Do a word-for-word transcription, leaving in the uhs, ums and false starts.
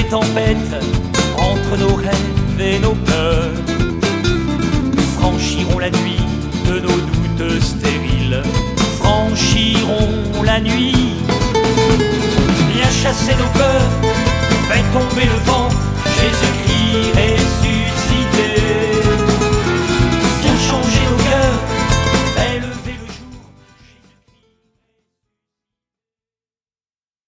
tempêtes entre nos rêves et nos peurs. Nous franchirons la nuit de nos doutes stériles, franchirons la nuit. Viens chasser nos peurs, fais tomber le vent,